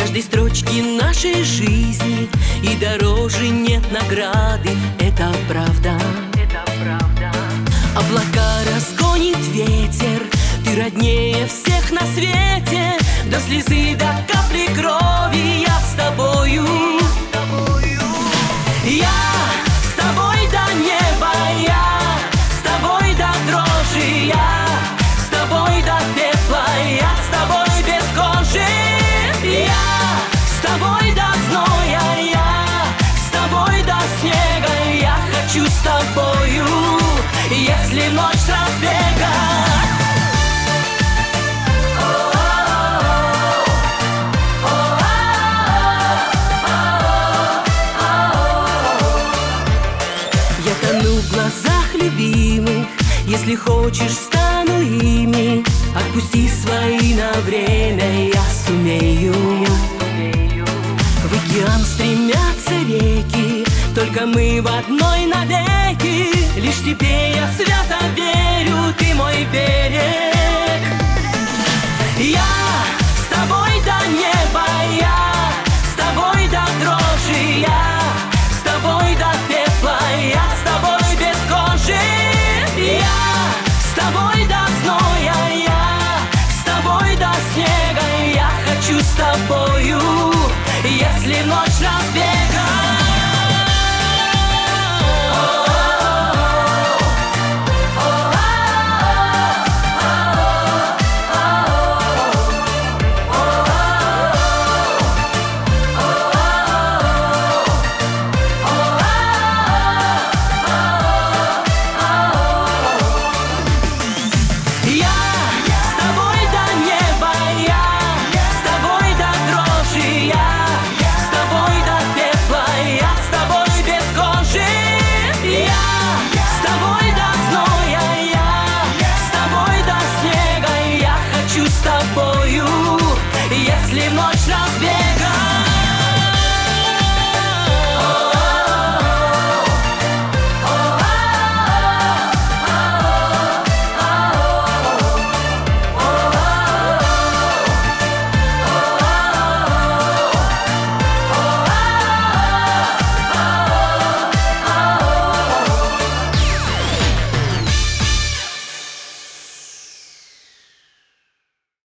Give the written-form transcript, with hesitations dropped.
каждой строчке нашей жизни, и дороже нет награды. Это правда, это правда. Облака разгонит ветер, ты роднее всех на свете. До слезы, до капли крови я с тобою. Я с тобой до неба, я с тобой до дрожи, я с тобой до пепла, я с тобой без кожи. Я с тобой до зноя, я с тобой до снега. Я хочу с тобою, если ночь с разбега. Я тону в глазах любимых, если хочешь, стану ими. Отпусти свои на время, я сумею. В океан стремятся реки, только мы в одной навеки. Лишь тебе я свято верю, ты мой берег. Я с тобой до неба, я с тобой до дрожи, я с тобой до пепла, я с тобой без кожи. Я с тобой до зноя, я с тобой до снега. Я хочу с тобою, если ночь разбег.